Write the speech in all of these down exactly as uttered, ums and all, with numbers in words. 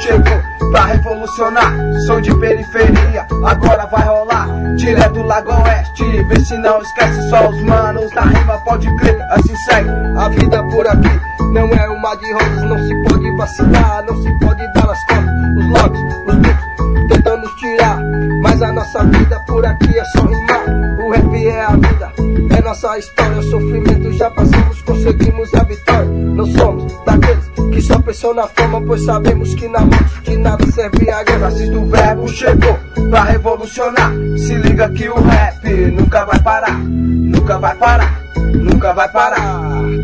chegou pra revolucionar. Sou de periferia, agora vai rolar. Direto Lago Oeste, vê se não esquece só os manos. Na rima pode crer, assim segue a vida por aqui. Não é um mar de rosas, não se pode vacilar, não se pode dar as costas. Os locks, os beats, tentam nos tirar, mas a nossa vida por aqui é só rimar. O rap é a vida, é nossa história. O sofrimento já passamos, conseguimos a vitória. Não somos daqueles que só pensam na fama, pois sabemos que na mão de nada serve a guerra. Assista o verbo chegou pra revolucionar. Se liga que o rap nunca vai parar, nunca vai parar, nunca vai parar.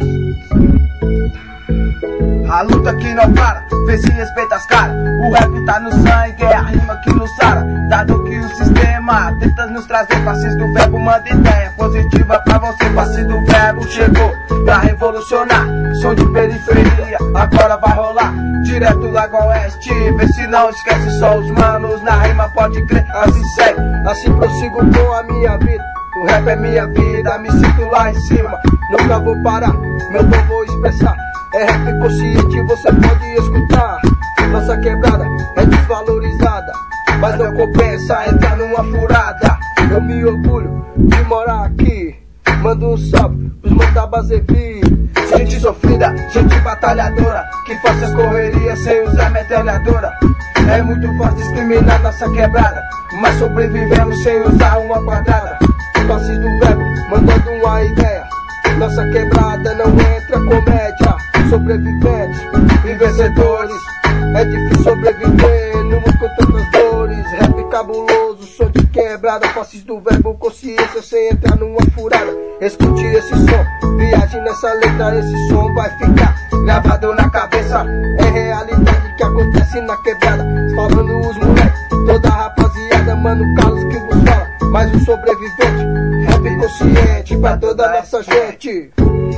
A luta que não para, vê se respeita as caras. O rap tá no sangue, é a rima que nos sara. Dado que o sistema tenta nos trazer, fascista do verbo manda ideia positiva pra você. Fascista do verbo chegou pra revolucionar. Sou de periferia, agora vai rolar. Direto Lago Oeste, vê se não esquece só os manos. Na rima pode crer, assim segue, assim prossigo com a minha vida. O rap é minha vida, me sinto lá em cima. Nunca vou parar, meu dom vou expressar. É rap consciente, você pode escutar. Nossa quebrada é desvalorizada, mas não compensa entrar numa furada. Eu me orgulho de morar aqui. Mando um salve pros mantabas Evi. Gente sofrida, gente batalhadora, que faz as correrias sem usar metralhadora. É muito fácil discriminar nossa quebrada, mas sobrevivemos sem usar uma quadrada. Faces do verbo, mandando uma ideia. Nossa quebrada não entra comédia. Sobreviventes e vencedores. É difícil sobreviver no mundo com tantas dores. Rap cabuloso, som de quebrada. Faces do verbo, consciência sem entrar numa furada. Escute esse som, viaje nessa letra. Esse som vai ficar gravado na cabeça. É realidade que acontece na quebrada. Falando os moleques, toda a rapaziada. Mano Carlos que vos fala, mais um sobrevivente. Rap consciente pra toda a nossa gente.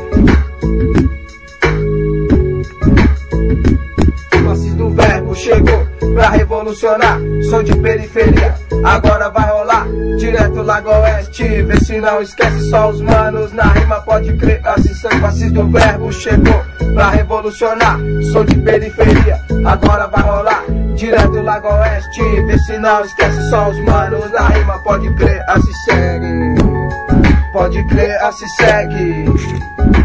Faces do verbo chegou pra revolucionar. Sou de periferia, agora vai rolar. Direto Lago Oeste, vê se não esquece só os manos. Na rima pode crer, assim são. Faces do verbo chegou pra revolucionar. Sou de periferia, agora vai rolar. Direto Lago Oeste, vê se não esquece só os manos. Na rima pode crer, assim segue. Pode crer, assim segue.